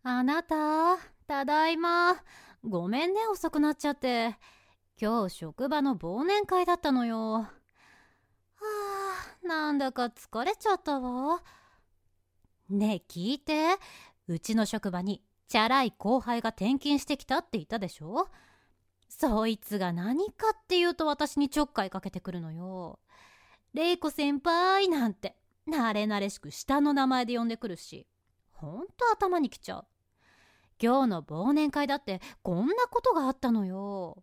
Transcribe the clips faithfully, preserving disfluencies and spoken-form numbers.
あなた、ただいま。ごめんね、遅くなっちゃって。今日職場の忘年会だったのよ。はあ、なんだか疲れちゃったわ。ねえ、聞いて。うちの職場にチャラい後輩が転勤してきたって言ったでしょ。そいつが何かっていうと私にちょっかいかけてくるのよ。レイコ先輩なんて慣れ慣れしく下の名前で呼んでくるし、ほんと頭にきちゃう。今日の忘年会だってこんなことがあったのよ。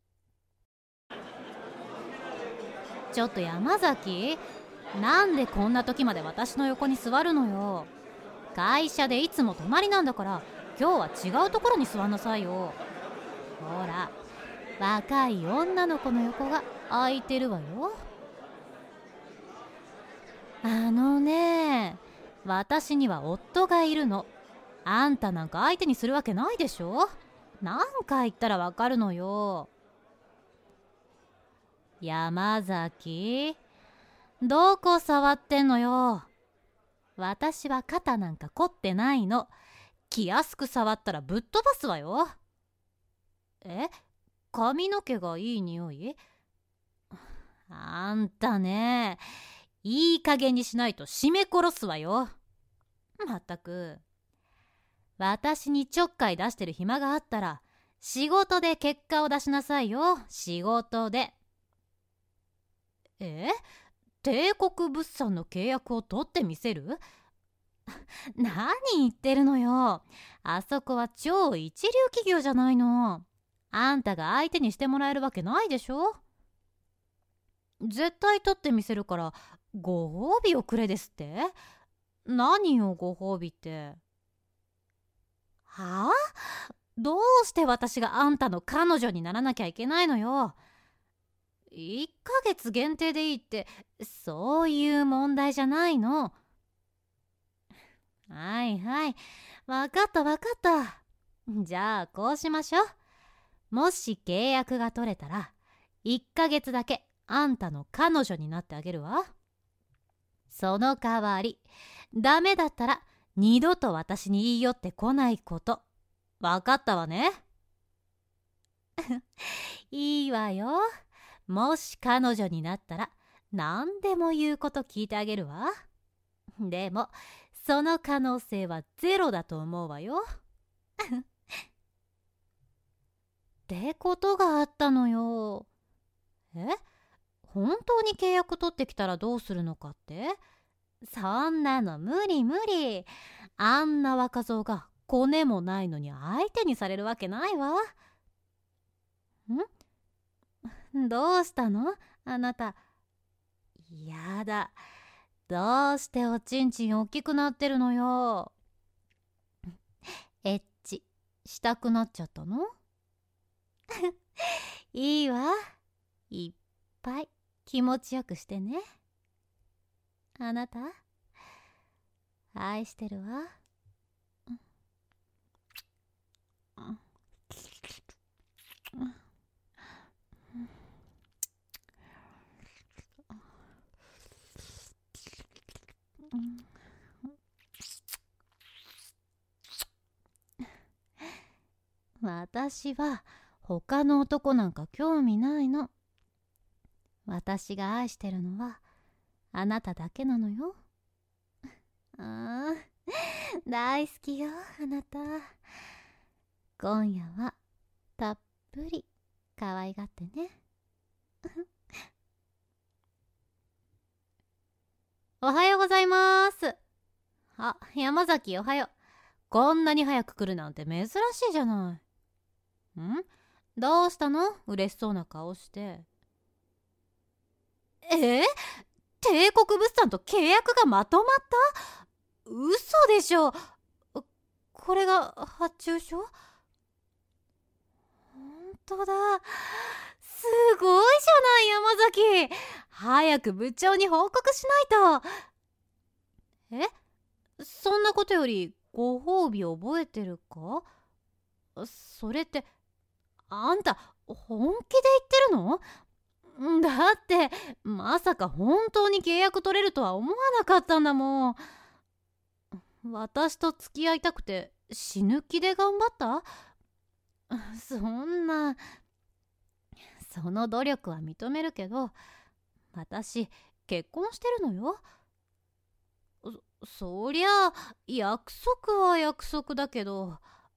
ちょっと山崎、なんでこんな時まで私の横に座るのよ。会社でいつも隣なんだから、今日は違うところに座んなさいよ。ほら、若い女の子の横が空いてるわよ。あのね、私には夫がいるの。あんたなんか相手にするわけないでしょ。何回言ったらわかるのよ。山崎、どこ触ってんのよ。私は肩なんか凝ってないの。気安く触ったらぶっ飛ばすわよ。え、髪の毛がいい匂い？あんたね、いい加減にしないと絞め殺すわよ。まったく。私にちょっかい出してる暇があったら仕事で結果を出しなさいよ。仕事で。え？帝国物産の契約を取ってみせる？何言ってるのよ。あそこは超一流企業じゃないの。あんたが相手にしてもらえるわけないでしょ。絶対取ってみせるからご褒美をくれですって？何よご褒美って。はあ？どうして私があんたの彼女にならなきゃいけないのよ。いっかげつ限定でいいってそういう問題じゃないの。はいはい、わかったわかった。じゃあこうしましょう。もし契約が取れたらいっかげつだけあんたの彼女になってあげるわ。その代わりダメだったら二度と私に言い寄ってこないこと。わかったわね。いいわよ。もし彼女になったら何でも言うこと聞いてあげるわ。でもその可能性はゼロだと思うわよ。ってことがあったのよ。え？本当に契約取ってきたらどうするのかって？そんなの無理無理。あんな若造がコネもないのに相手にされるわけないわ。ん？どうしたの？あなた。やだ。どうしておちんちん大きくなってるのよ。エッチしたくなっちゃったの？いいわ。いっぱい気持ちよくしてね。あなた、愛してるわ。私は他の男なんか興味ないの。私が愛してるのはあなただけなのよ。ああ、大好きよあなた。今夜はたっぷり可愛がってね。おはようございます。あ、山崎おはよう。こんなに早く来るなんて珍しいじゃない。ん？どうしたの？嬉しそうな顔して。えー、帝国物産と契約がまとまった？嘘でしょ。これが発注書？ほんとだ。すごいじゃない山崎。早く部長に報告しないと。え？そんなことよりご褒美覚えてるか？それってあんた本気で言ってるの？だってまさか本当に契約取れるとは思わなかったんだもん。私と付き合いたくて死ぬ気で頑張った？そんな、その努力は認めるけど、私結婚してるのよ。そ、そりゃ約束は約束だけど。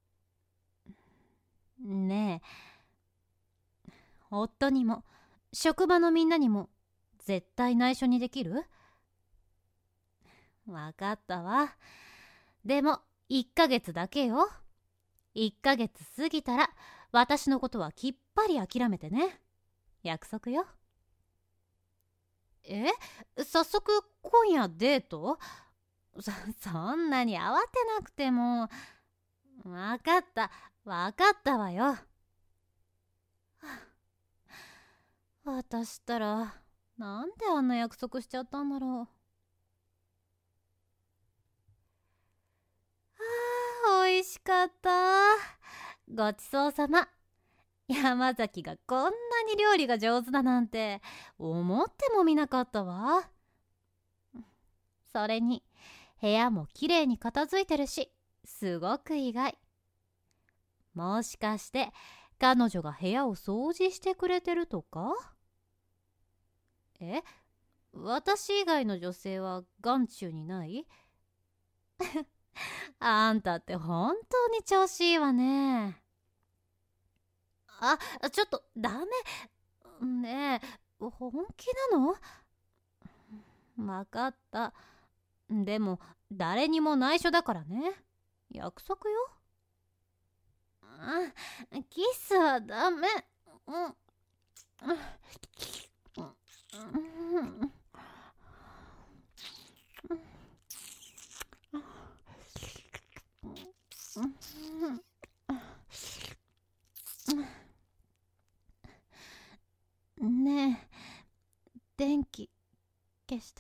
ねえ、夫にも職場のみんなにも絶対内緒にできる？わかったわ。でもいっかげつだけよ。いっかげつ過ぎたら私のことはきっぱり諦めてね。約束よ。え、早速今夜デート？そ、そんなに慌てなくても。わかった、わかったわよ。私ったらなんであんな約束しちゃったんだろう。あー、おいしかった。ごちそうさま。山崎がこんなに料理が上手だなんて思ってもみなかったわ。それに部屋もきれいに片付いてるし、すごく意外。もしかして彼女が部屋を掃除してくれてるとか？え、私以外の女性は眼中にない？あんたって本当に調子いいわね。あ、ちょっとダメ。ねえ、本気なの？わかった。でも誰にも内緒だからね。約束よ。あ、キスはダメ。うん。ねえ、電気消して。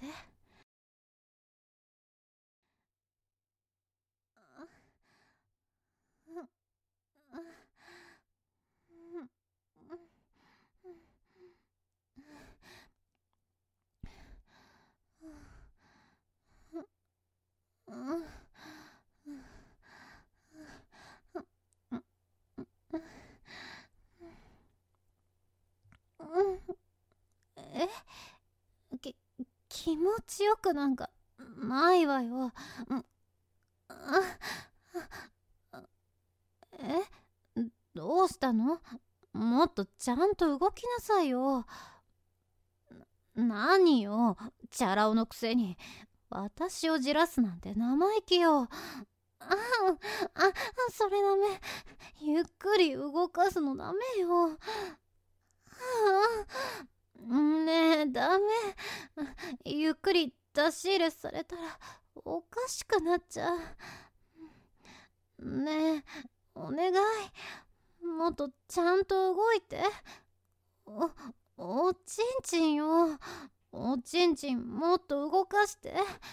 え、き、気持ちよくなんかないわよ。え、どうしたの？もっとちゃんと動きなさいよ。何よ、チャラ男のくせに私をじらすなんて生意気よ。ああ、それダメ。ゆっくり動かすのダメよ。ねえ、ダメ。ゆっくり出し入れされたらおかしくなっちゃう。ねえ、お願い。もっとちゃんと動いて。お、おちんちんよ。おちんちんもっと動かして。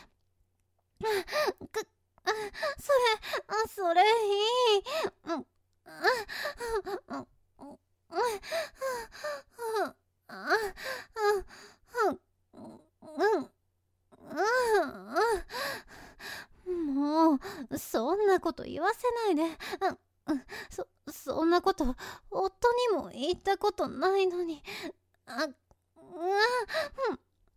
く、それ、それいい。うん、もうそんなこと言わせないで。そそんなこと夫にも言ったことないのに。あ、うん、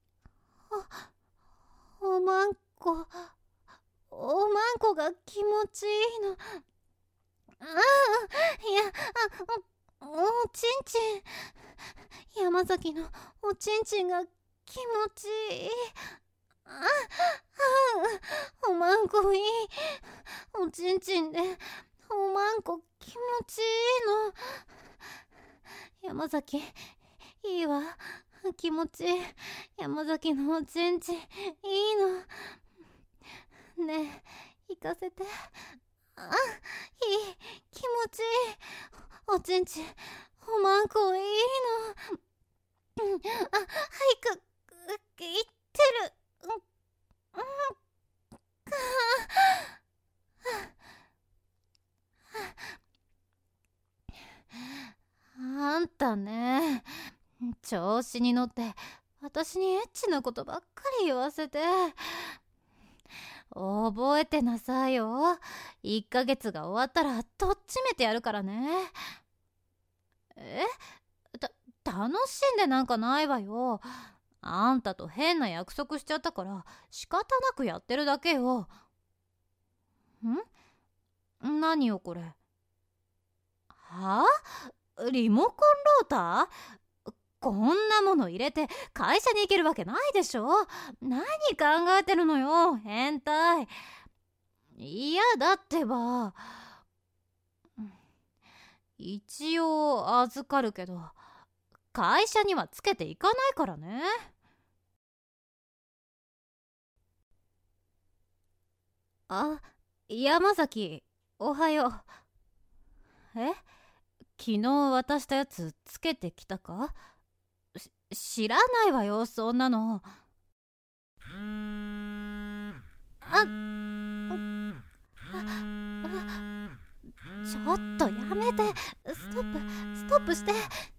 お、おまんこ、おまんこが気持ちいいの。ああ、いや、あ、おちんちん、山崎のおちんちんが気持ちいい。ああ、おまんこいい。おちんちんでおまんこ気持ちいいの。山崎、いいわ。気持ちいい。山崎のおちんちんいいの。ねえ、行かせて。あ、いい。気持ちいい。おちんちん、おまんこいいの。あ、はいく、いってる。うん、うん、あんたね、調子に乗って私にエッチなことばっかり言わせて。 覚えてなさいよ。いっかげつが終わったらとっちめてやるからね。えた、楽しんでなんかないわよ。あんたと変な約束しちゃったから仕方なくやってるだけよ。ん？何よこれ。はあ？リモコンローター？こんなもの入れて会社に行けるわけないでしょ。何考えてるのよ、変態。嫌だってば。一応預かるけど会社にはつけていかないからね。あ、山崎、おはよう。え？昨日渡したやつつけてきたか？し知らないわよ、そんなの。あ、ちょっとやめて。ストップ、ストップして。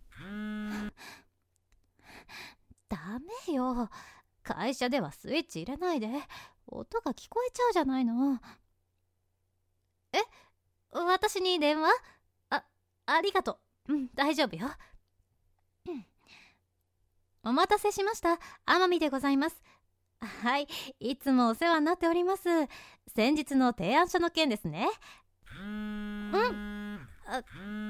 ダメよ。会社ではスイッチ入れないで。音が聞こえちゃうじゃないの。え？私に電話？あ、ありがとう。うん、大丈夫よ。うん、お待たせしました。天海でございます。はい、いつもお世話になっております。先日の提案書の件ですね。うん。あ、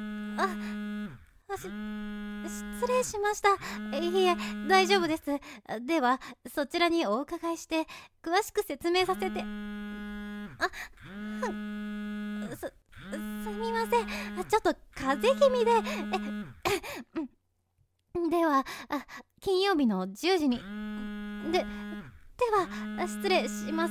あ、し、失礼しました。いいえ、大丈夫です。では、そちらにお伺いして、詳しく説明させて。あ、す、すみません。ちょっと風邪気味で。では、あ、金曜日のじゅうじに。で、では、失礼します。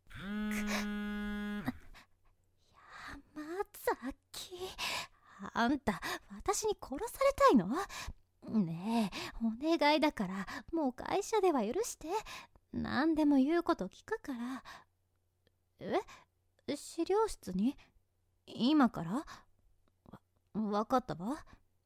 山崎、あんた、私に殺されたいの？ねえ、お願いだから、もう会社では許して。何でも言うこと聞くから。え？資料室に？今から？わ、わかったわ。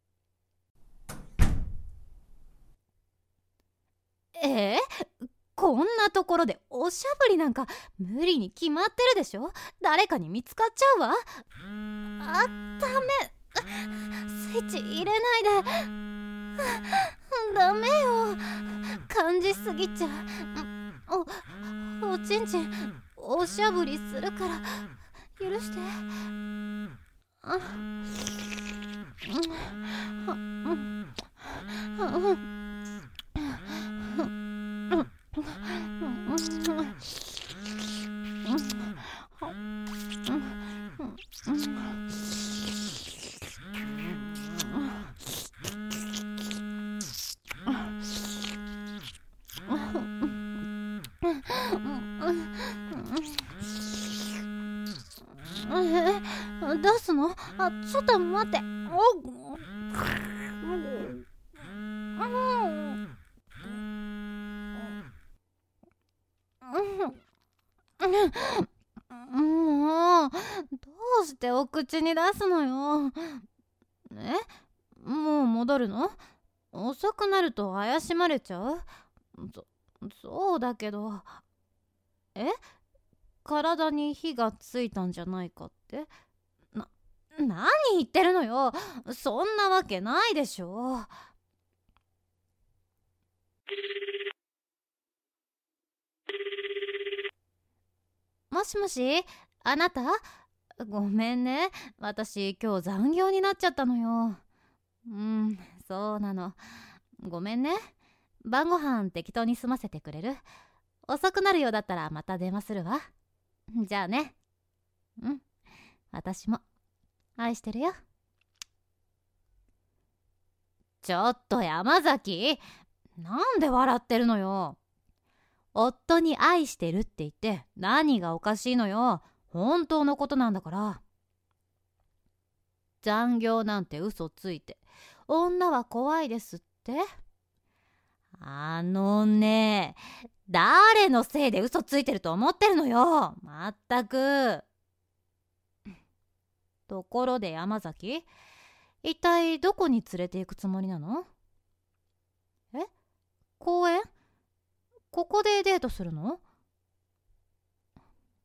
えー、こんなところでおしゃぶりなんか無理に決まってるでしょ。誰かに見つかっちゃうわ。あ、ダメ。スイッチ入れないで。ダメよ。感じすぎちゃう。お、おちんちんおしゃぶりするから許して。あ、うん、うん、え、出すの？あ、ちょっと待って。お、もう、どうしてお口に出すのよ。え？もう戻るの？遅くなると怪しまれちゃう？そ、そうだけど。え？体に火がついたんじゃないかって？な、何言ってるのよ。そんなわけないでしょ。もしもし、あなた？ごめんね。私今日残業になっちゃったのよ。うん、そうなの。ごめんね。晩ご飯適当に済ませてくれる？遅くなるようだったらまた電話するわ。じゃあね。うん。私も愛してるよ。ちょっと山崎、なんで笑ってるのよ。夫に愛してるって言って何がおかしいのよ。本当のことなんだから。残業なんて嘘ついて女は怖いですって？あのね、誰のせいで嘘ついてると思ってるのよ。まったく。ところで山崎、一体どこに連れて行くつもりなの？え？公園？ここでデートするの？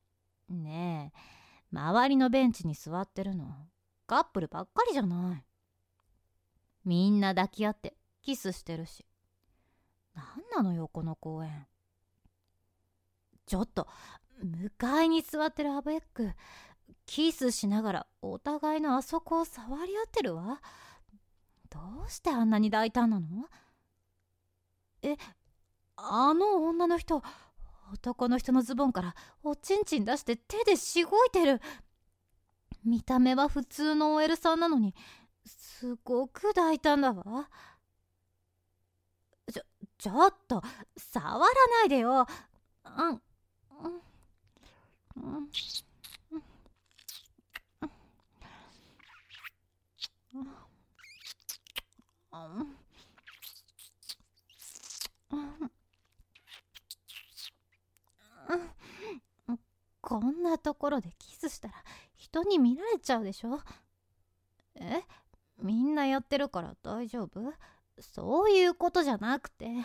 ねえ、周りのベンチに座ってるのカップルばっかりじゃない。みんな抱き合ってキスしてるし。なんなのよこの公園。ちょっと向かいに座ってるアベック、キスしながらお互いのあそこを触り合ってるわ。どうしてあんなに大胆なの？え、あの女の人、男の人のズボンからおちんちん出して手でしごいてる。見た目は普通の オーエル さんなのにすごく大胆だわ。ちょ、ちょっと触らないでよ。うん、うん、うん、こんなところでキスしたら人に見られちゃうでしょ。え、みんなやってるから大丈夫？そういうことじゃなくて、うん、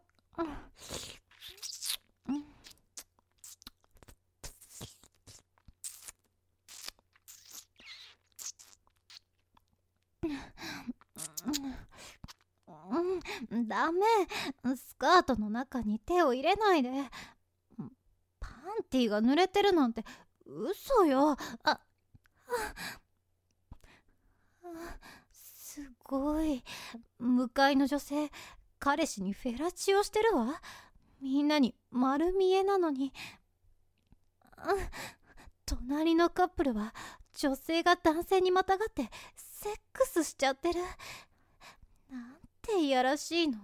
うん、ダメ。スカートの中に手を入れないで。パンティが濡れてるなんて嘘よ。あ、すごい。向かいの女性、彼氏にフェラチオしてるわ。みんなに丸見えなのに。隣のカップルは女性が男性にまたがってセックスしちゃってる。なんていやらしいの。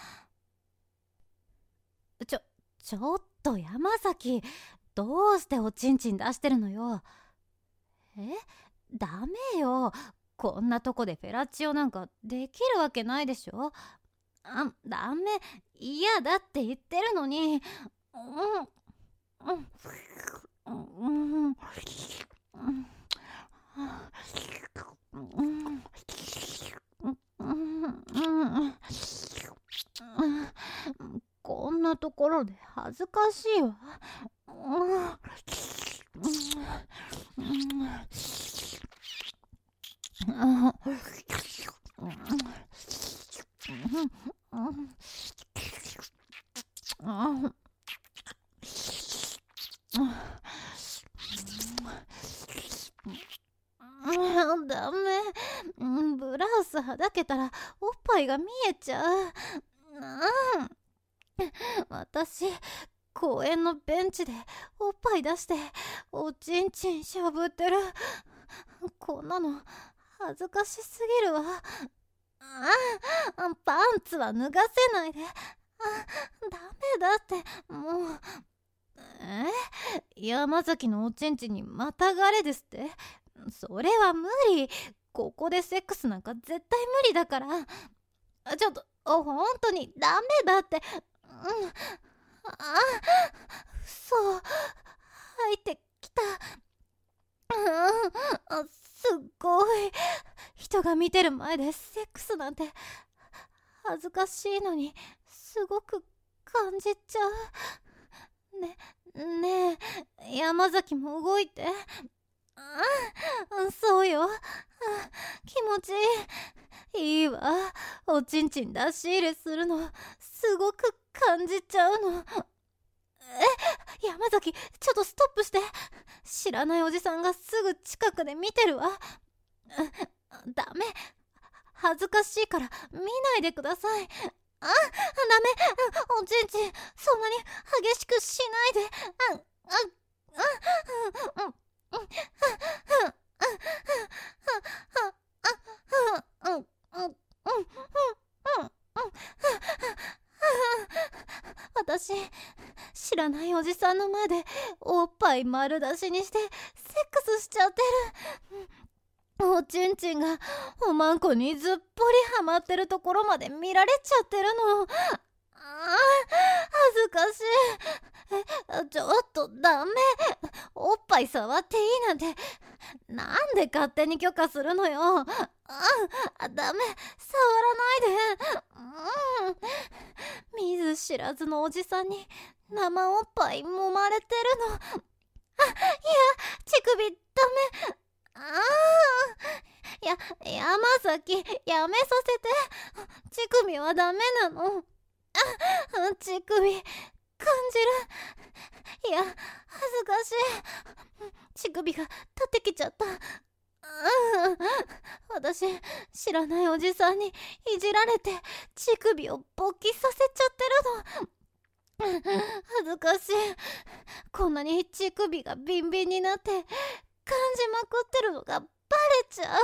ちょ、ちょっと山崎、どうしておちんちん出してるのよ。え、ダメよ。こんなとこでフェラチオなんかできるわけないでしょ。あ、ダメ、嫌だって言ってるのに。うん、うん、うん、うん、こんなところで恥ずかしいわ。ダメ。ブラウスはだけたらおっぱいが見えちゃう。私、公園のベンチでおっぱい出しておちんちんしゃぶってる。こんなの恥ずかしすぎるわ。あ、パンツは脱がせないで。あ、ダメだって、もう。え、山崎のおちんちんにまたがれですって？それは無理。ここでセックスなんか絶対無理だから。ちょっと本当にダメだって。うん、あ、嘘、入ってきた。うん、すっごい。人が見てる前でセックスなんて恥ずかしいのにすごく感じちゃう。ね、ねえ、山崎も動いて。あ、そうよ。あ、気持ちいい。いいわ。おちんちん出し入れするのすごく感じちゃうの。え、山崎、ちょっとストップして。知らないおじさんがすぐ近くで見てるわ。ダメ、恥ずかしいから見ないでください。あ、ダメ、おちんちんそんなに激しくしないで。あ、あ、あ、あ、私、知らないおじさんの前でおっぱい丸出しにしてセックスしちゃってる。おちんちんがおまんこにずっぽりはまってるところまで見られちゃってるの。あー、恥ずかしい。え、ちょっとダメ。おっぱい触っていいなんてなんで勝手に許可するのよ。あ、ダメ、触らないで。うん、見ず知らずのおじさんに生おっぱい揉まれてるの。 乳首ダメ。ああ、や、山崎、やめさせて。乳首はダメなの。あ、乳首、感じる。いや、恥ずかしい。乳首が立ってきちゃった。私、知らないおじさんにいじられて乳首を勃起させちゃってるの。恥ずかしい。こんなに乳首がビンビンになって感じまくってるのがバレちゃう。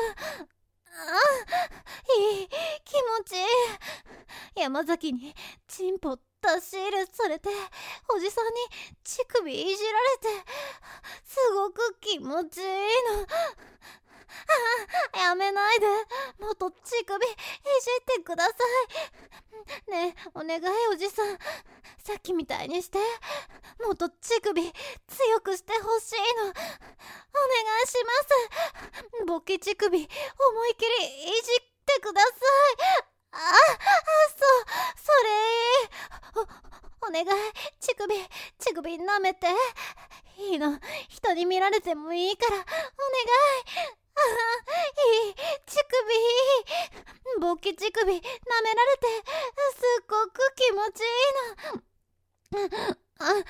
あ、いい、気持ちいい。山崎にチンポ出し入れされて、おじさんに乳首いじられて、すごく気持ちいいの。あ、やめないで。もっと乳首いじってください。ねえ、お願いおじさん。さっきみたいにして。もっと乳首強くしてほしいの。お願いします。勃起乳首思いっきりいじってください。あ、あ、そう、それいい。お、お願い、乳首、乳首舐めて。いいの、人に見られてもいいから、お願い。ああ、いい、乳首いい。勃起乳首舐められて、すっごく気持ちいいの。あ、あ、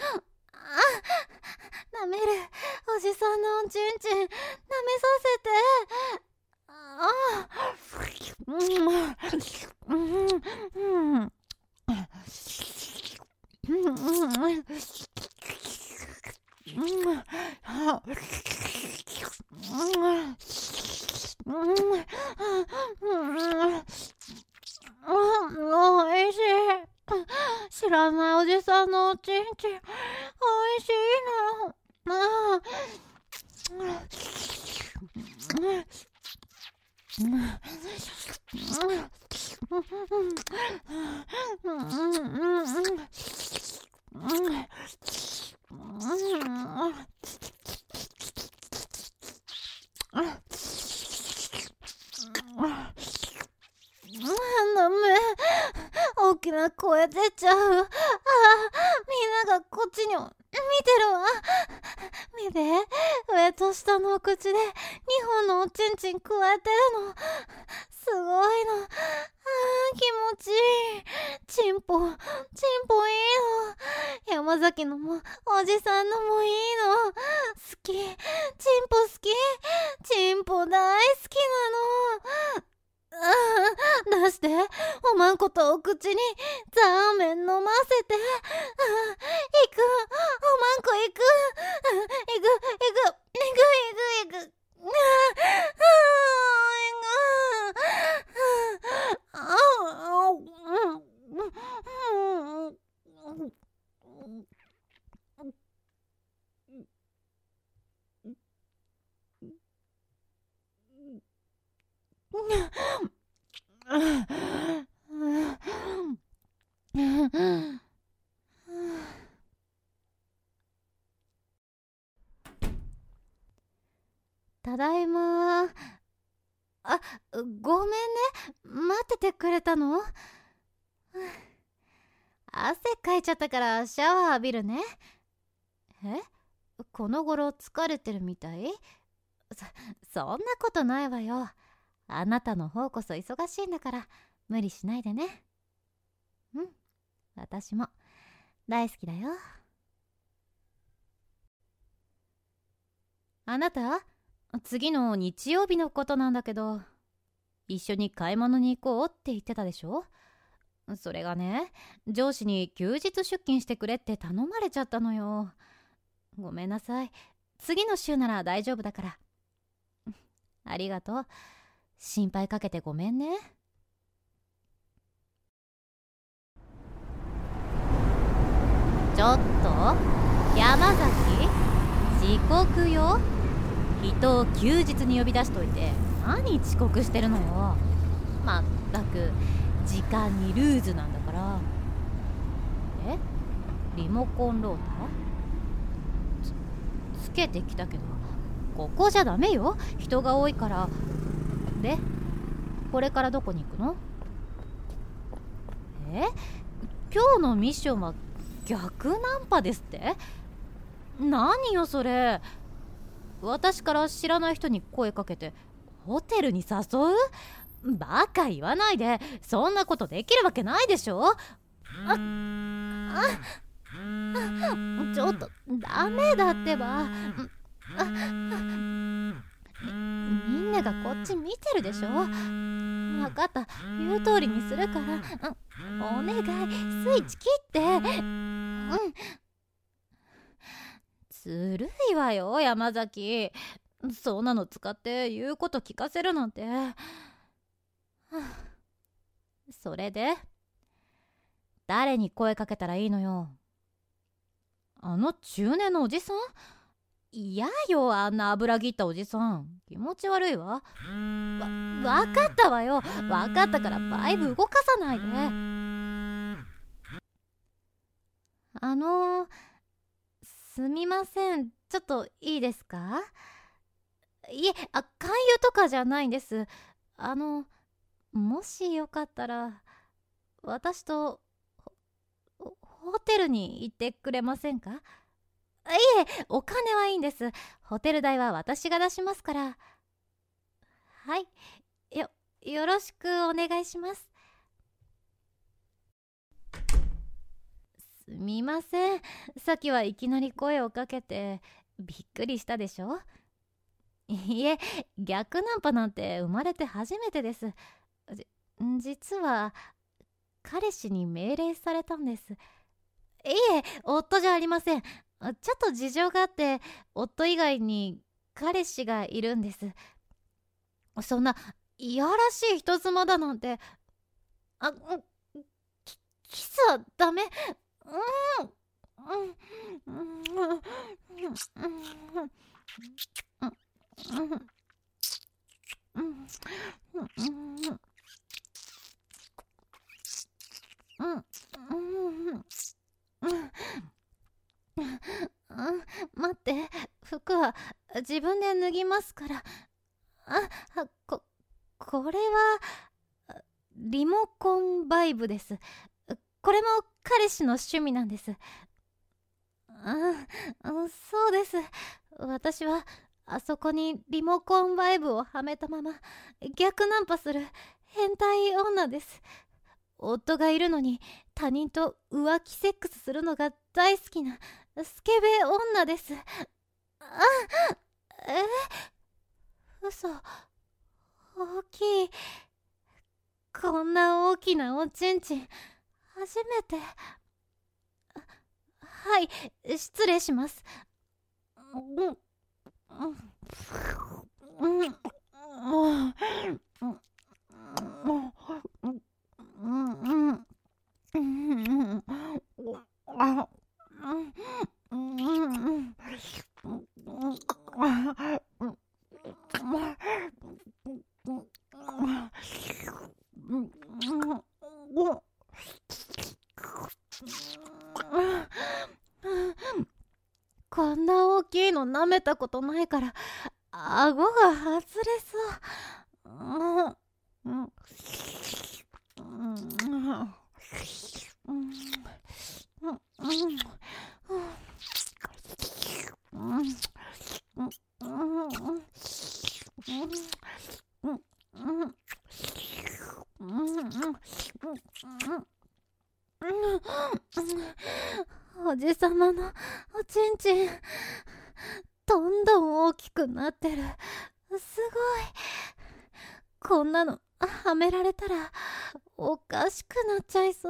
舐める。おじさんのチンチン舐めさせて。ああ、うん、うん、うん、うん、おいしい。知らないおじさんのおちんちんおいしいの。ダメ、大きな声出ちゃう。ああ、みんながこっちに見てるわ。見て、上と下のお口でにほんのおちんちんくわえてるの。すごいの。ああ、気持ちいい。チンポ、チンポいいの。山崎のもおじさんのもいいの。好き。チンポ好き。チンポ大好きなの。ああ、出して。おまんことお口にザーメン飲ませて。ああ、行く。おまんこ行く。あ、行く、行く、行く、行く、行く。ああ、ああ、ただいま。あ、ごめんね。待っててくれたの？汗かいちゃったからシャワー浴びるね。え？この頃疲れてるみたい？そ、そんなことないわよ。あなたの方こそ忙しいんだから無理しないでね。うん、私も大好きだよ。あなた、次の日曜日のことなんだけど、一緒に買い物に行こうって言ってたでしょ。それがね、上司に休日出勤してくれって頼まれちゃったのよ。ごめんなさい。次の週なら大丈夫だから。ありがとう。心配かけてごめんね。ちょっと山崎、遅刻よ。人を休日に呼び出しといて何遅刻してるのよ。まったく時間にルーズなんだから。え、リモコンローター つ, つけてきたけど、ここじゃダメよ、人が多いから。で、これからどこに行くの？え、今日のミッションは逆ナンパですって？ 何よそれ。私から知らない人に声かけてホテルに誘う？バカ言わないで。そんなことできるわけないでしょ。ああちょっとダメだってば。あみんながこっち見てるでしょ。分かった、言う通りにするから、うん、お願いスイッチ切って。うんずるいわよ山崎。そんなの使って言うこと聞かせるなんて。はあ、それで誰に声かけたらいいのよ。あの中年のおじさん？嫌よあんな油ぎったおじさん。気持ち悪いわ。わ分かったわよ。分かったからバイブ動かさないで。あのー、すみません、ちょっといいですか？いえ、あ、勧誘とかじゃないんです。あのもしよかったら私とホホテルに行ってくれませんか？いえ、お金はいいんです。ホテル代は私が出しますから。はい、よよろしくお願いします。すみません、さっきはいきなり声をかけてびっくりしたでしょ。いえ、逆ナンパなんて生まれて初めてです。じ実は彼氏に命令されたんです。いえ、夫じゃありません。ちょっと事情があって夫以外に彼氏がいるんです。そんないやらしい人妻だなんて。あ、キキスはダメ。うんうんうんうん待って、服は自分で脱ぎますから。あ、こ、これはリモコンバイブです。これも彼氏の趣味なんです。あ、そうです。私はあそこにリモコンバイブをはめたまま逆ナンパする変態女です。夫がいるのに他人と浮気セックスするのが大好きなスケベ女です。あ、え、嘘。大きい。こんな大きなおちんちん初めて。はい、失礼します。うんうんうんこんな大きいの舐めたことないから顎が外れそう。うんうんおじさまのおちんちんどんどん大きくなってる。すごい。こんなのはめられたらおかしくなっちゃいそう。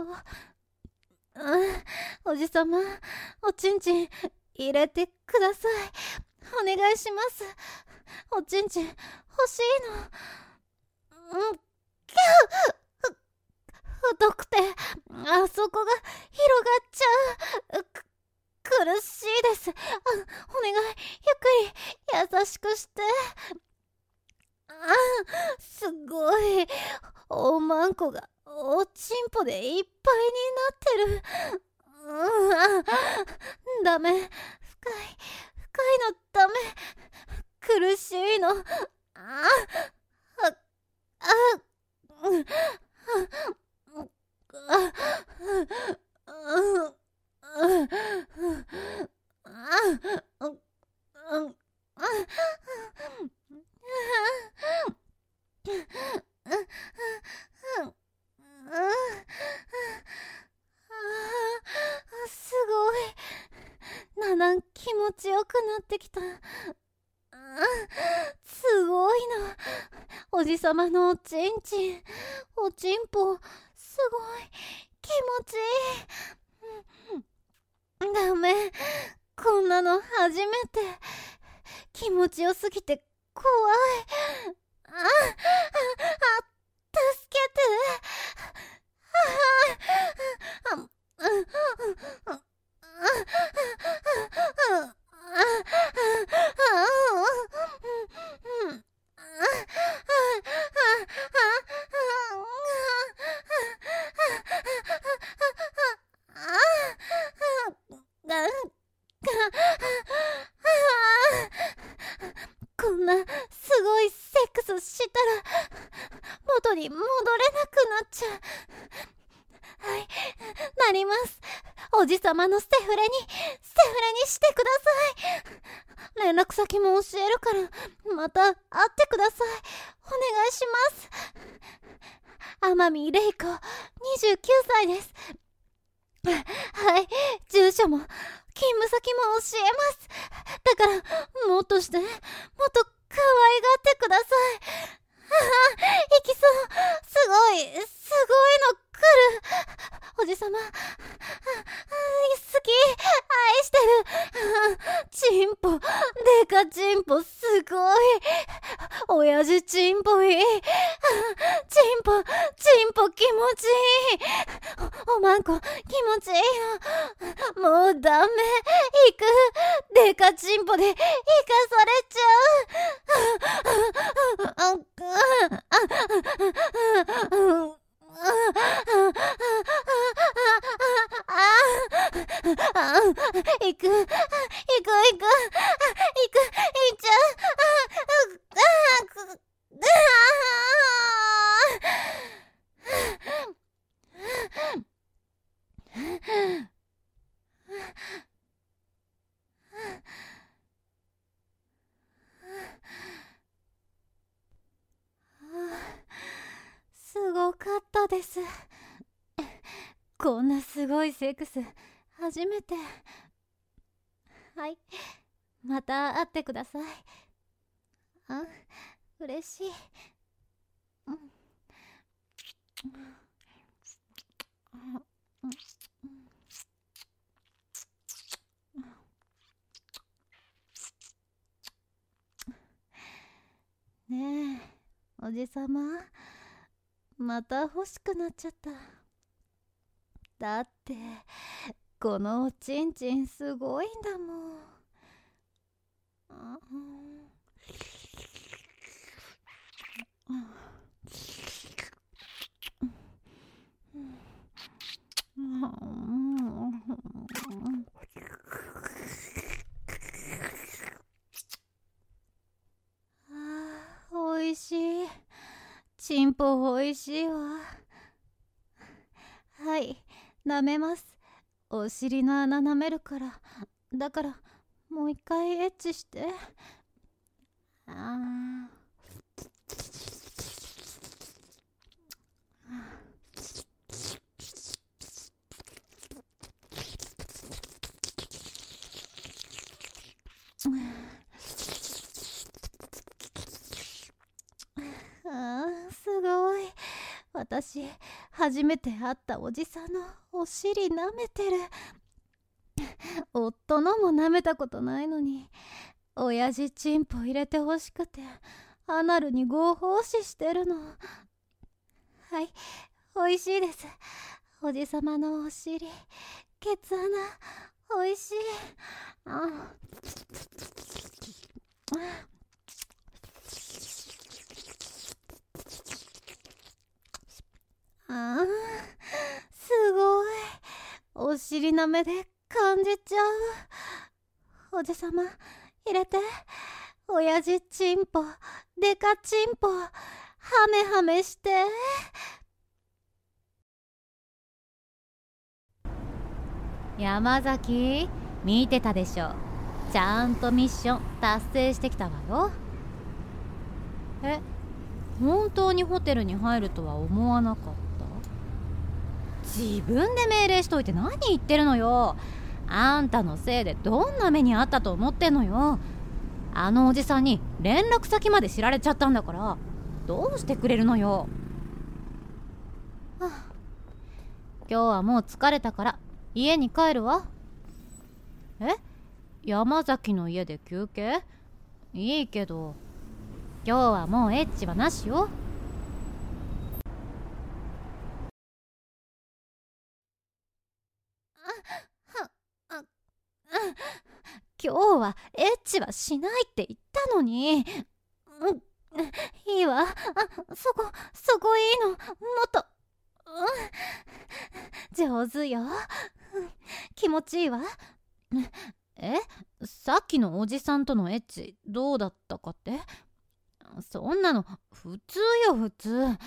うん、おじさまおちんちん入れてください。お願いします。おちんちん欲しいの。うん、キャー、太くてあそこが広がっちゃう。く苦しいです。あ、お願いゆっくり優しくして。あ、すごいおまんこがおちんぽでいっぱいになってる。うん、あ、ダメ、深い深いのダメ、苦しいの。あああうんああああってきた。あ、すごいな。おじさまのおちんちん、おちんぽ、すごい気持ちいい。ダメ、こんなの初めて。気持ちよすぎて怖い。あ、あ、あ、助けて。あ、あ、あ、あ、こんなすごいセックスしたら元に戻れなくなっちゃう。はい、なります。おじさまのセフレにセフレにしてください。連絡先も教えるからまた会ってください。お願いします。天海玲子、にじゅうきゅうさいです。はい、住所も勤務先も教えます。だからもっとしてもっと可愛がってください。ああ、いきそう。すごいすごいの来る。おじさま、ああ、好き、愛してる。チンポ、デカチンポ、すごい。親父チンポいい。チンポ、チンポ気持ちいい。お、おまんこ気持ちいいよ。もうダメ、行く。デカチンポで行かされちゃう。行く行く行く行く行っちゃう。すごかったです。こんなすごいセックス初めて。はい、また会ってください。あ、嬉しい。うん、ねえ、おじさま、また欲しくなっちゃった。だってこのおちんちんすごいんだもん。あ、おいしい。チンポおいしいわ。はい、舐めます。お尻の穴舐めるから。だからもう一回エッチして。ああ、すごい。私初めて会ったおじさんのお尻舐めてる。夫のも舐めたことないのに、親父チンポ入れてほしくてアナルに合法視してるの。はい、おいしいです。おじさまのお尻、ケツ穴おいしい。ああ、すごい。お尻舐めで感じちゃう。おじさま入れて。親父チンポ、デカチンポ、ハメハメして。山崎、見てたでしょ。ちゃんとミッション達成してきたわよ。え、本当にホテルに入るとは思わなかった？自分で命令しといて何言ってるのよ。 あんたのせいでどんな目にあったと思ってんのよ。あのおじさんに連絡先まで知られちゃったんだから、どうしてくれるのよ。はあ、今日はもう疲れたから家に帰るわ。え、山崎の家で休憩？いいけど今日はもうエッチはなしよ。今日はエッチはしないって言ったのに。うん、いいわ。あ、そこそこいいの。もっと、うん、上手よ。気持ちいいわ。え、さっきのおじさんとのエッチどうだったかって？そんなの普通よ普通。あ、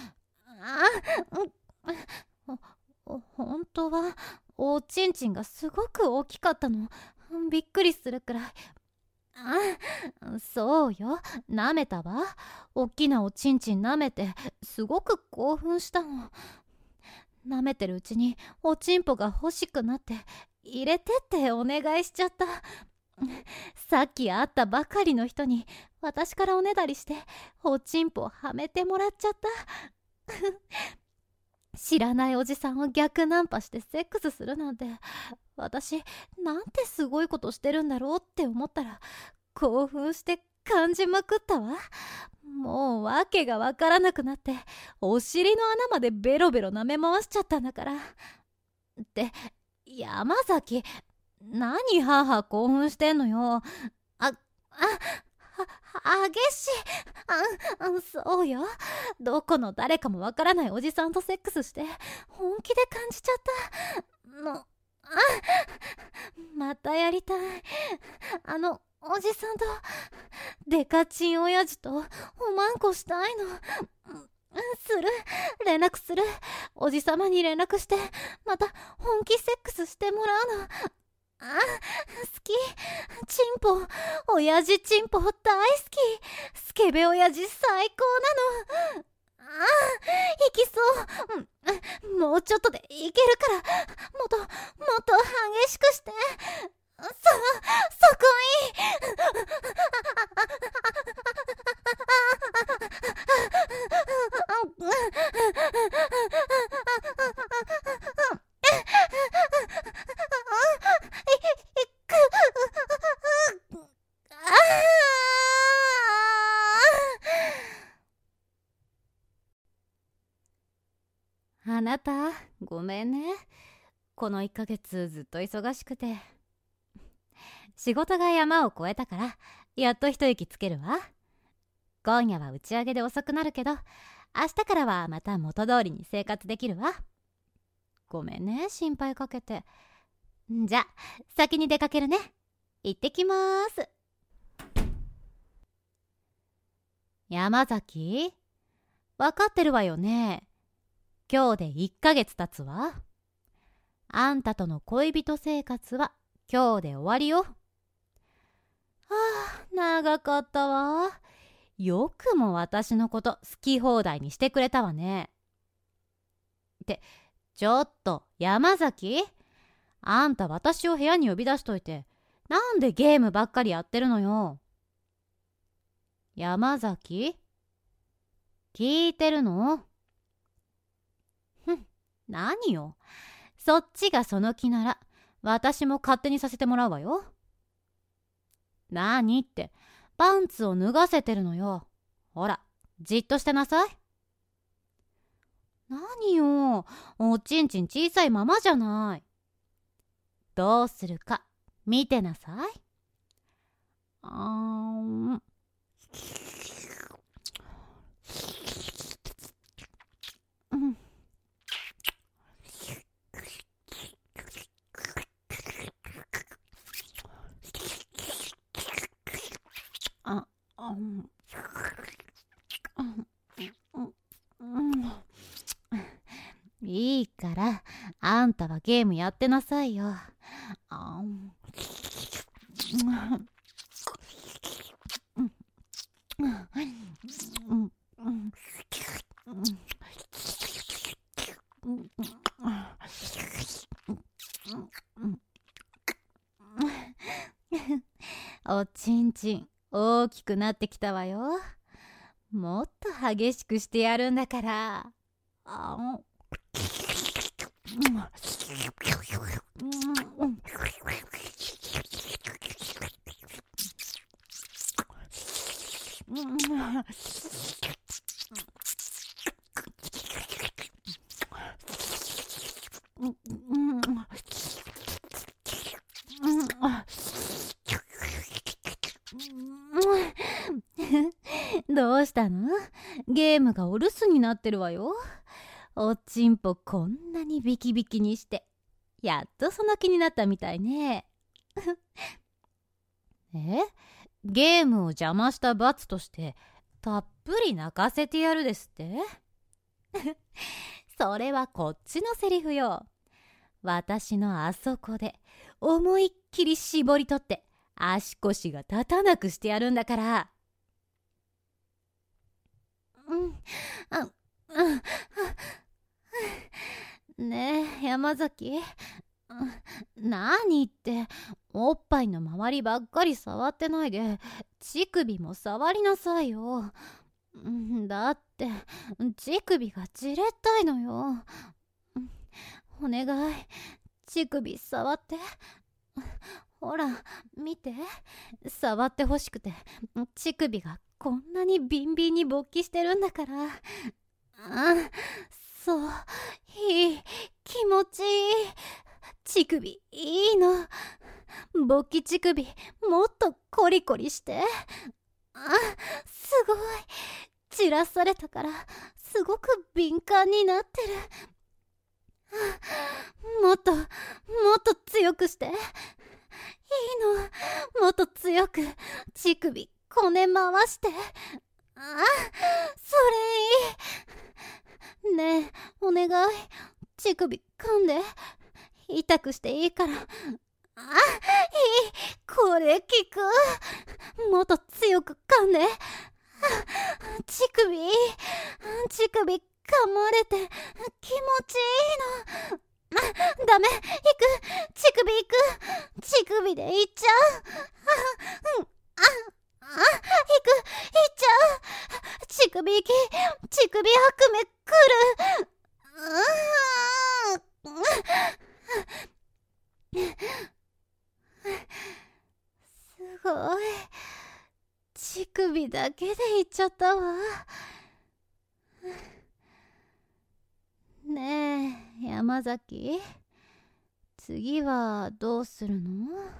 うん、ほ本当はおちんちんがすごく大きかったの。びっくりするくらい。あ、そうよ、舐めたわ。おっきなおちんちん舐めてすごく興奮したの。舐めてるうちにおちんぽが欲しくなって入れてってお願いしちゃった。さっき会ったばかりの人に私からおねだりしておちんぽはめてもらっちゃった。知らないおじさんを逆ナンパしてセックスするなんて、私なんてすごいことしてるんだろうって思ったら興奮して感じまくったわ。もう訳がわからなくなってお尻の穴までベロベロ舐め回しちゃったんだから。って山崎、何ハーハー興奮してんのよ。あ、あ、は、激しい。あ、そうよ。どこの誰かもわからないおじさんとセックスして本気で感じちゃったの。あ、またやりたい。あのおじさんとデカチン親父とおまんこしたいの。する、連絡する。おじさまに連絡してまた本気セックスしてもらうの。あ、好き。チンポ、親父チンポ大好き。スケベ親父最高なの。ああ、いきそう、うん。もうちょっとでいけるから、もっともっと激しくして。そ、そこいい。あなた、ごめんね。このいっかげつずっと忙しくて。仕事が山を越えたから、やっと一息つけるわ。今夜は打ち上げで遅くなるけど、明日からはまた元通りに生活できるわ。ごめんね、心配かけて。じゃ、先に出かけるね。行ってきまーす。山崎、わかってるわよね。今日でいっかげつ経つわ。あんたとの恋人生活は今日で終わりよ。はあ、長かったわ。よくも私のこと好き放題にしてくれたわね。って、ちょっと山崎、あんた私を部屋に呼び出しといてなんでゲームばっかりやってるのよ。山崎、聞いてるの？ふん、何よ。そっちがその気なら私も勝手にさせてもらうわよ。何ってパンツを脱がせてるのよ。ほら、じっとしてなさい。何よ、おちんちん小さいままじゃない。どうするか見てなさい。あーん。うん。あ、あ、うん。いいからあんたはゲームやってなさいよ。あん。 おちんちん大きくなってきたわよ。もっと激しくしてやるんだから。あんどうしたの？ゲームがお留守になってるわよ。おちんぽこんなにビキビキにして、やっとその気になったみたいね。え？ゲームを邪魔した罰としてたっぷり泣かせてやるですってそれはこっちのセリフよ。私のあそこで思いっきり絞り取って足腰が立たなくしてやるんだから。うんあうんねえ山崎、何っておっぱいの周りばっかり触ってないで乳首も触りなさいよ。だって乳首がじれったいのよ。お願い、乳首触って。ほら見て、触ってほしくて乳首がこんなにビンビンに勃起してるんだから。あ、そう、いい、気持ちいい。乳首いいの。勃起乳首もっとコリコリして。あ、すごい、散らされたからすごく敏感になってる。もっともっと強くして。いいの、もっと強く乳首こね回して。あ、それいい。ねえお願い、乳首噛んで。痛くしていいから。あ、いい、これ効く。もっと強く噛んで。乳首乳首噛まれて気持ちいいの。ダメ、行く、乳首行く、乳首で行っちゃう。あ、うん、あ、あ、行く、行っちゃう。乳首行き、乳首悪夢来る。うーん、すごい、乳首だけで行っちゃったわ。ねえ山崎、次はどうするの？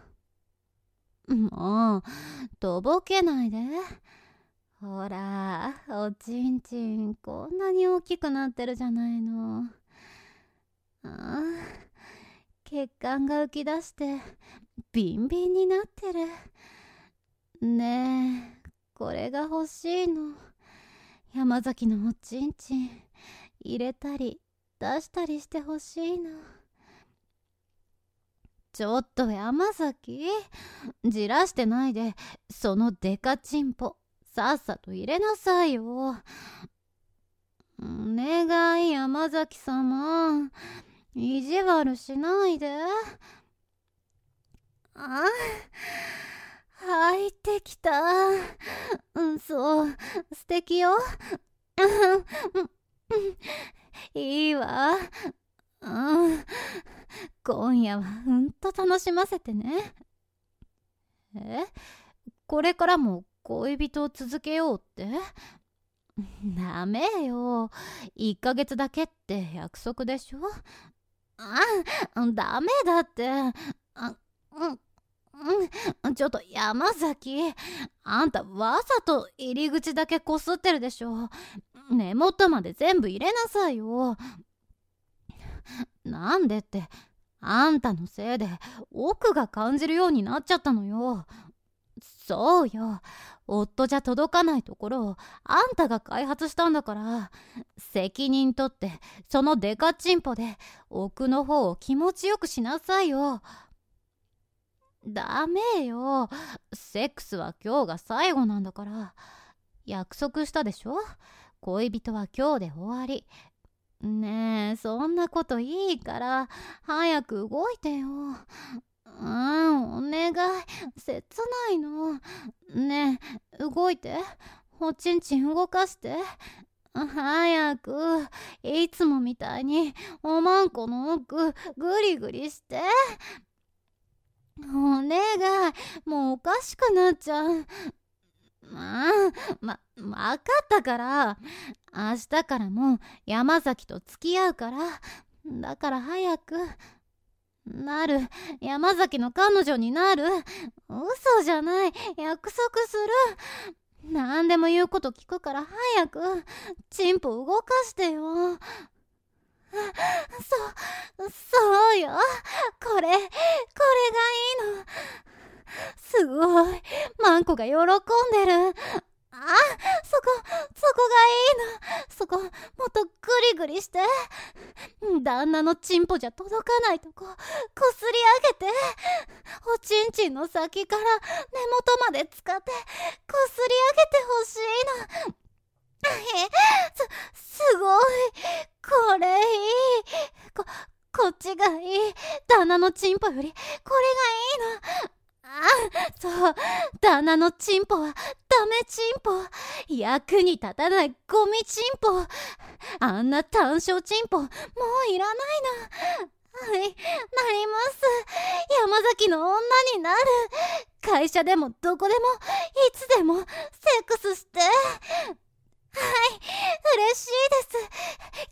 もうとぼけないで。ほらおちんちんこんなに大きくなってるじゃないの。ああ、血管が浮き出してビンビンになってる。ねえこれが欲しいの。山崎のおちんちん入れたり出したりしてほしいの。ちょっと山崎、じらしてないでそのデカチンポさっさと入れなさいよ。お願い山崎様、意地悪しないで。あ、入ってきた。うん、そう、素敵よ。いいわ。うん、今夜はうんと楽しませてね。え、これからも恋人を続けようって？ダメよ、いっかげつだけって約束でしょ。あ、ダメだって。あ、うんうん、ちょっと山崎、あんたわざと入り口だけこすってるでしょ。根元まで全部入れなさいよ。なんでって、あんたのせいで奥が感じるようになっちゃったのよ。そうよ、夫じゃ届かないところをあんたが開発したんだから、責任取ってそのデカチンポで奥の方を気持ちよくしなさいよ。ダメよ、セックスは今日が最後なんだから。約束したでしょ、恋人は今日で終わり。ねえそんなこといいから早く動いてよ。 うん、お願い。切ないの。ねえ、動いて。おちんちん動かして。早く。いつもみたいにおまんこの奥グリグリして。お願い。もうおかしくなっちゃう。まあ、ま、わかったから。明日からもう山崎と付き合うから。だから早く。なる。山崎の彼女になる。嘘じゃない。約束する。何でも言うこと聞くから早く。チンポ動かしてよ。そ、そうよ。これ、これがいいの。すごい。マンコが喜んでる。あ、そこ、そこがいいの。そこ、もっとグリグリして。旦那のチンポじゃ届かないとこ、こすり上げて。おちんちんの先から根元まで使って、こすり上げてほしいの。え、す、すごい。これいい。こ、こっちがいい。旦那のチンポより、これがいいの。あ、そう。旦那のチンポはダメチンポ。役に立たないゴミチンポ。あんな単焦チンポ、もういらないな。はい、なります。山崎の女になる。会社でもどこでも、いつでも、セックスして。はい、嬉しいです。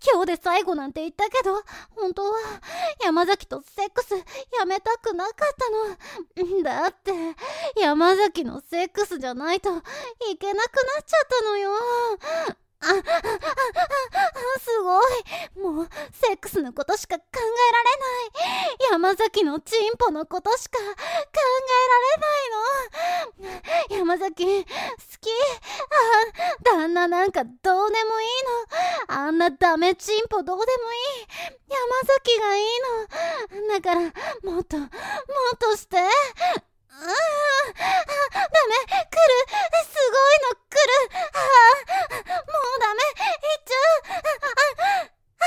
今日で最後なんて言ったけど、本当は山崎とセックスやめたくなかったの。だって山崎のセックスじゃないといけなくなっちゃったのよ。あ、あ、あ、あ、すごい。もうセックスのことしか考えられない。山崎のチンポのことしか考えられないの。山崎好き。あ、旦那なんかどうでもいいの。あんなダメチンポどうでもいい。山崎がいいの。だからもっともっとして。ああ、ダメ、来る、すごいの来る。ああ、もうダメ、行っちゃう。あ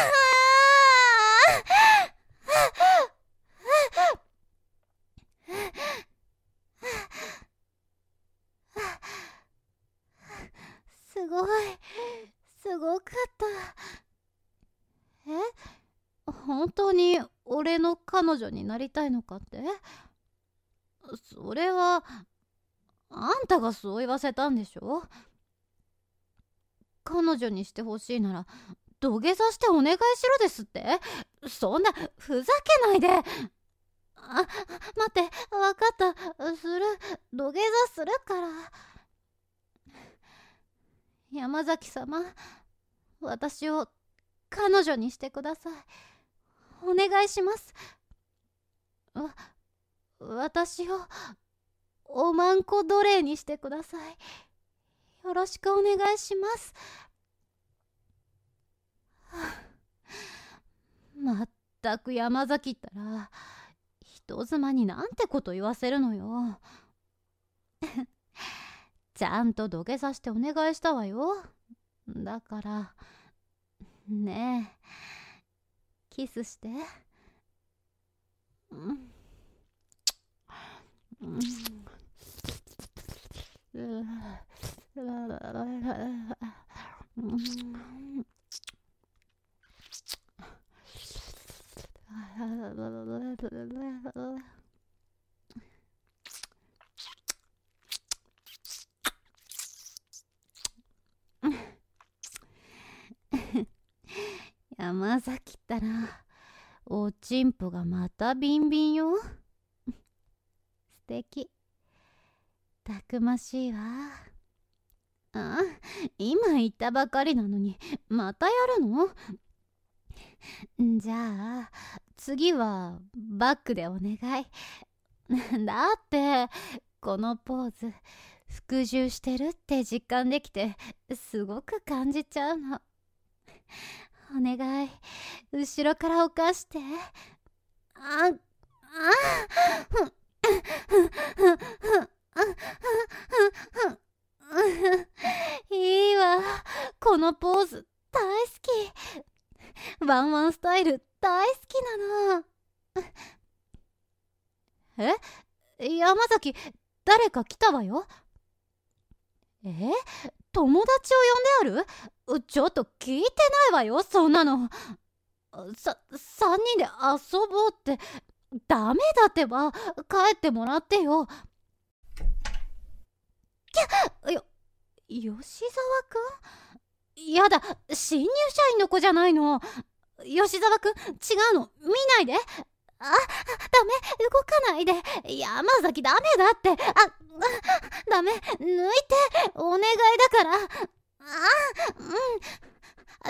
あ、すごい、すごかった。え、本当に俺の彼女になりたいのかって？それはあんたがそう言わせたんでしょ。彼女にしてほしいなら土下座してお願いしろですって。そんなふざけないで。あ、待って、わかった。する。土下座するから。山崎様、私を彼女にしてください。お願いします。わ、私をおまんこ奴隷にしてください。よろしくお願いします。まったく山崎ったら人妻になんてこと言わせるのよ。ちゃんと土下座してお願いしたわよ。だからねえ、キスして。うん、うん、山崎ったらおちんぽがまたビンビンよ。素敵、たくましいわ。あ、今言ったばかりなのにまたやるの？じゃあ次はバックでお願い。だってこのポーズ服従してるって実感できてすごく感じちゃうの。お願い、後ろから犯して。あ、あ、いいわ、このポーズ大好き。ワンワンスタイル大好きなの。 え、山崎、誰か来たわよ。え、友達を呼んである？ちょっと聞いてないわよ、そんなの。さ、三人で遊ぼうって、ダメだってば。帰ってもらってよ。きゃ、よ、吉沢くん？やだ、新入社員の子じゃないの。吉沢くん、違うの、見ないで。あ、ダメ、動かないで。山崎ダメだって。あ、ダメ、抜いて、お願いだから。あ、うん、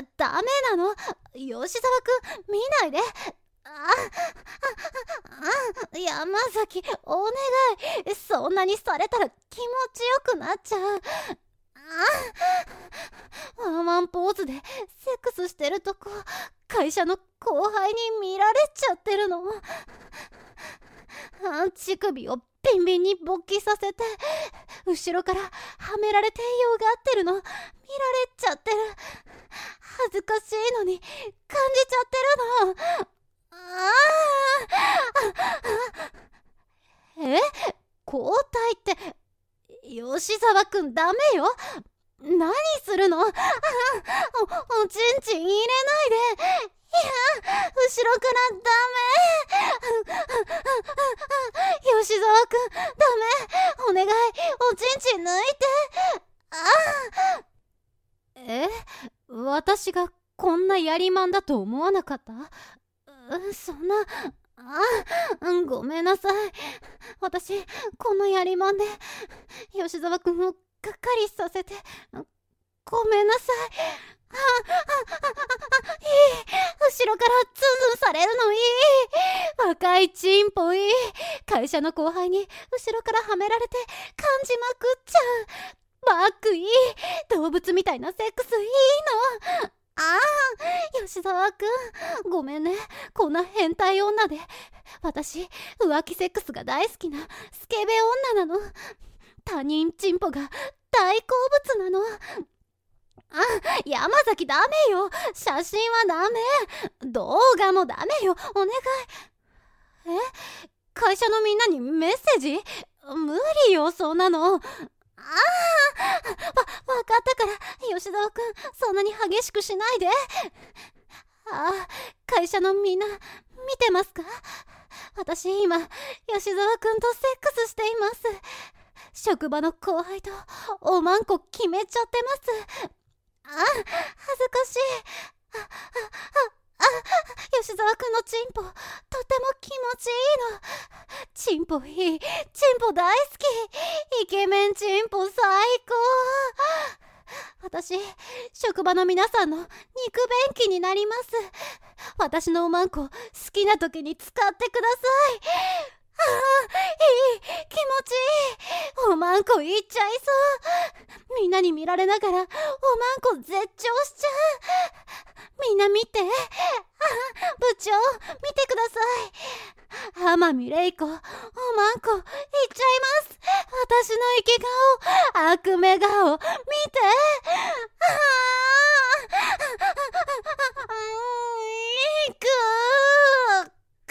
ダメなの。吉沢くん、見ないで。あ、あ、山崎、お願い。そんなにされたら気持ちよくなっちゃう。あ、ワンワンポーズでセックスしてるとこ、会社の後輩に見られちゃってるの。乳首をビンビンに勃起させて、後ろからはめられてよがってるの見られちゃってる。恥ずかしいのに感じちゃってるの。ああ、え、交代って吉沢くんダメよ。何するの？あ、お、おちんちん入れないで。いや、後ろからダメ。吉沢くん、ダメ。お願い、おちんちん抜いて。あ、え、私がこんなやりまんだと思わなかった？そんな、あ、ごめんなさい。私、このやりまんで吉沢くんをがっかりさせてごめんなさい。あ、あ、あ、あ、いい。後ろからツンツンされるのいい。若いチンポいい。会社の後輩に後ろからはめられて感じまくっちゃう。バックいい。動物みたいなセックスいいの。ああ、吉沢くん、ごめんね。こんな変態女で。私、浮気セックスが大好きなスケベ女なの。他人チンポが大好物なの。あ、山崎ダメよ。写真はダメ。動画もダメよ。お願い。え、会社のみんなにメッセージ？無理よ、そんなの。ああ、わ、わかったから、吉沢くん、そんなに激しくしないで。ああ、会社のみんな、見てますか？私今、吉沢くんとセックスしています。職場の後輩と、おまんこ決めちゃってます。あ、恥ずかしい。あ、あ、あ、あ、吉沢くんのチンポ、とても気持ちいいの。チンポいい。チンポ大好き。イケメンチンポ最高。私、職場の皆さんの肉便器になります。私のおまんこ、好きな時に使ってください。ああ、いい。気持ちいい。おまんこいっちゃいそう。みんなに見られながら、おまんこ絶頂しちゃう。みんな見て。あ、部長、見てください。天海玲子、おまんこ、いっちゃいます。私の生き顔、悪目顔、見て。ああ、いくー。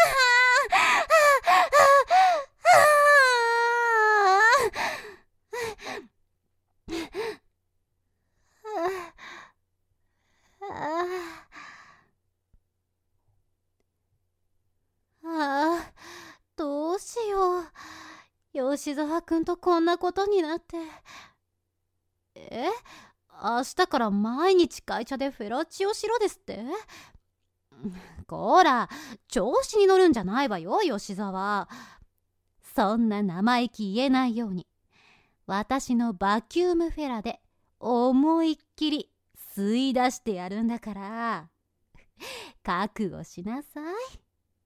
ああ、どうしよう。吉沢くんとこんなことになって。え？明日から毎日会社でフェラチオしろですって？こら、調子に乗るんじゃないわよ、吉沢。そんな生意気言えないように、私のバキュームフェラで思いっきり吸い出してやるんだから、覚悟しなさい。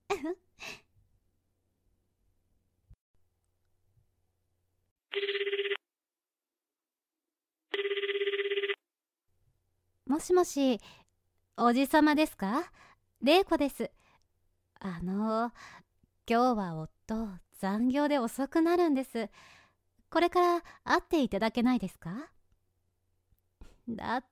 もしもし、おじさまですか？玲子です。あの、今日は夫、残業で遅くなるんです。これから会っていただけないですか？だって、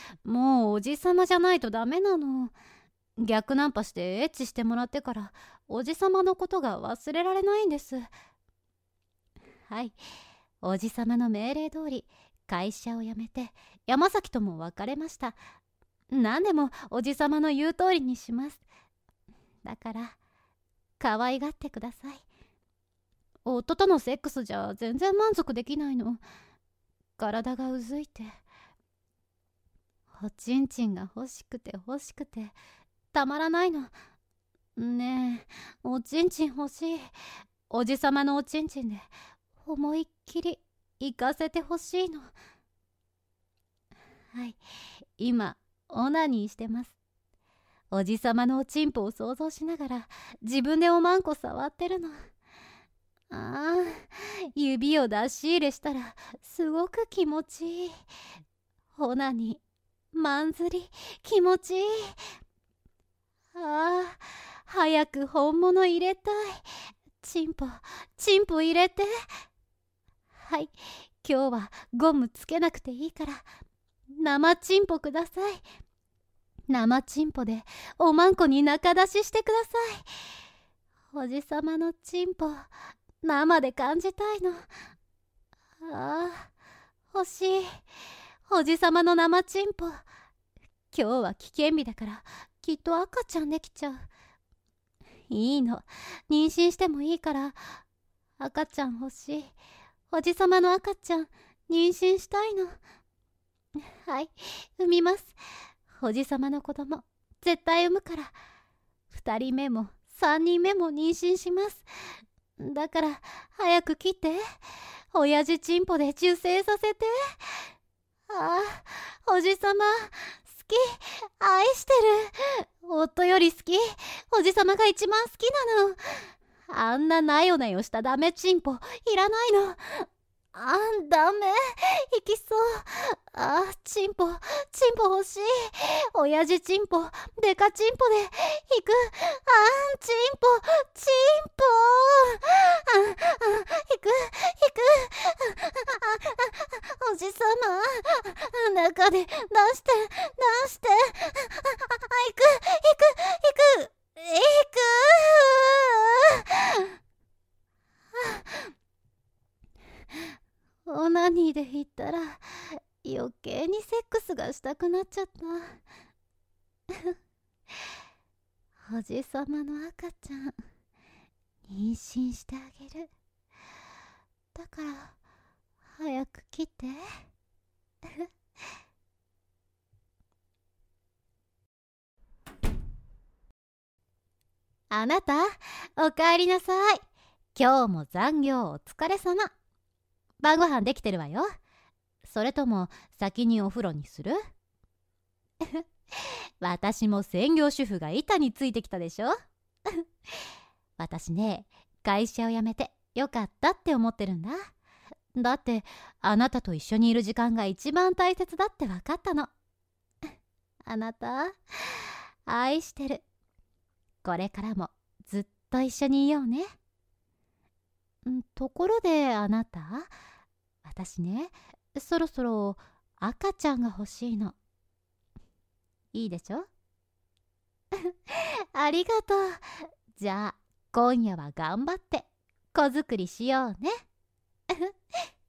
もうおじさまじゃないとダメなの。逆ナンパしてエッチしてもらってから、 おじさまのことが忘れられないんです。はい、おじさまの命令通り会社を辞めて山崎とも別れました。何でもおじさまの言う通りにします。だから可愛がってください。夫とのセックスじゃ全然満足できないの。体がうずいて、おちんちんが欲しくて欲しくてたまらないの。ねえ、おちんちん欲しい。おじさまのおちんちんで思いっきり行かせてほしいの。はい、今オナニーしてます。おじさまのおちんぽを想像しながら自分でおまんこ触ってるの。ああ、指を出し入れしたらすごく気持ちいい。オナニー、まんずり、気持ちいい。ああ、早く本物入れたい。チンポ、チンポ入れて。はい、今日はゴムつけなくていいから生チンポください。生チンポでおまんこに中出ししてください。おじさまのチンポ生で感じたいの。ああ、欲しい。おじさまの生チンポ。今日は危険日だからきっと赤ちゃんできちゃう。いいの、妊娠してもいいから赤ちゃん欲しい。おじさまの赤ちゃん妊娠したいの。はい、産みます。おじさまの子供絶対産むから。二人目も三人目も妊娠します。だから早く切って。親父チンポで受精させて。ああ、おじさま好き、愛してる。夫より好き。おじさまが一番好きなの。あんななよなよしたダメチンポいらないの。あん、ダメ、いきそう。あー、チンポ、チンポ欲しい。親父チンポ、デカチンポで行く。あん、チンポ、チンポ。あ、あ、行く、行く。あ、あ、おじさま、中で出して、出して。あ、行く、行く、行く、行く。オナニーで言ったら余計にセックスがしたくなっちゃった。おじさまの赤ちゃん妊娠してあげる。だから早く来て。あなた、おかえりなさい。今日も残業お疲れ様。晩ご飯できてるわよ。それとも先にお風呂にする？私も専業主婦が板についてきたでしょ。私ね、会社を辞めてよかったって思ってるんだ。だってあなたと一緒にいる時間が一番大切だって分かったの。あなた、愛してる。これからもずっと一緒にいようね。ところであなた、私ね、そろそろ赤ちゃんが欲しいの。いいでしょ？ありがとう。じゃあ今夜は頑張って子作りしようね。